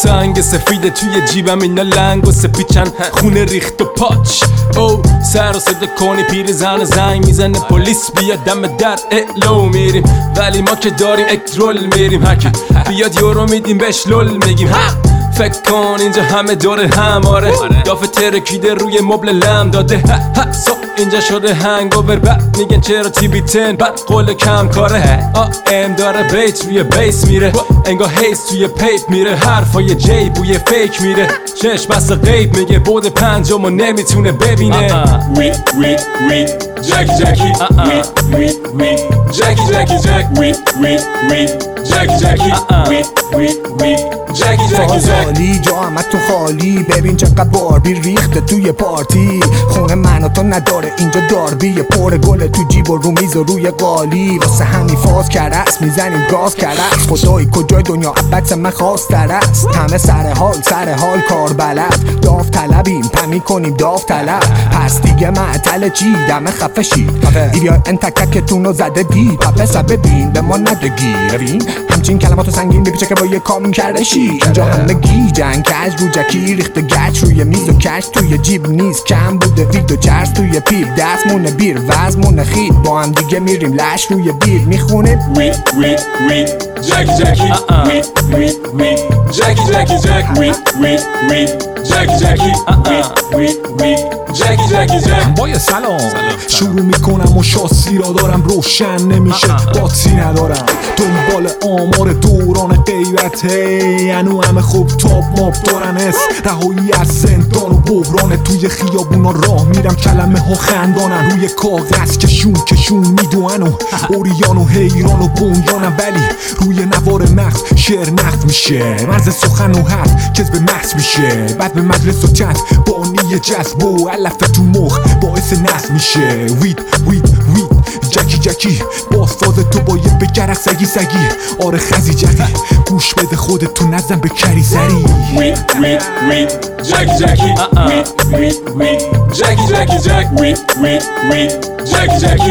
سنگ سفید توی جیبم اینا لنگ و سپیچن خونه ریخت و پاچ او سر و صدا کنی پیر زن زنگ میزنه پلیس بیاد دم در لو میریم ولی ما که داریم اکترول میریم هرکی بیاد یورو میدیم بهش لول میگیم فکر کن اینجا همه دور هم آره دافه ترکیده روی مبل لم داده اینجا شده هنگوور بعد میگن چرا تی بی تن بعد قول کم کاره ام داره بیت روی بیس میره انگاه هیس توی پیپ میره حرفای جی بوی فیک میره چشم بس غیب میگه بود پنجم و نمیتونه ببینه وی جکی جکی وی جکی جکی جک وی جکی جکی وی جکی جکی جک خالی جا همه تو خالی ببین چقدر باربی ریخته توی پارتی خونه من و تو نداره اینجا داربی پر گل تو جیب و رو میز و روی قالی واسه همین فاز کرست میزنیم گاز کرست خدای کجای دنیا عبدس من خواستر است همه سر حال کار بلد داف طلبیم پمی کنیم داف طلب پس دیگه معطل چی دمه خفه شید ایریا انتککتونو زده دید پپسا ببین به ما نده گیروین همچین کلماتو سنگین بپیچه که با یه کام کرده شی اینجا همه گیجن کج رو جکی ریخته گچ روی میز و کش توی جیب نیست کم بوده وید و چرس توی پیپ دستمونه بیر وزمونه خید با هم دیگه میریم لش روی بیر میخونه وی جکی جکی وی جکی جکی جک وی جکی جکی وی جکی جکی جک با یه سلام شروع میکنم و شاسی را دارم روشن نمیشه باطی ندارم دنبال آمار دوران غیبت هنو همه خوب تاب ماب دارن رهایی از زندان و بحران توی خیابونا راه میرم کلمه ها خندانن روی کاغذ کشون میدونن و اوریان و حیران و بنیانم ولی روی نوار مغز شعر نقد میشه مرز سخن و حرف کذب محض میشه بعد به مجلس و جد بانی جذب و علف تو مخ باعث نصب میشه وید جکی باز فاز تو با یه بگرق سگی آره خزی جدی گوش بده خودت تو نزن به کری سری وی جکی جکی وی جکی جکی جک وی جکی جکی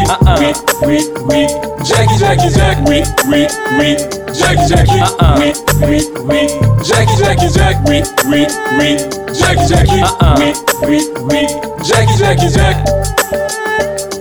وی جکی جکی جک وی جکی جکی وی جکی جکی جک وی جکی جکی وی جکی جکی جک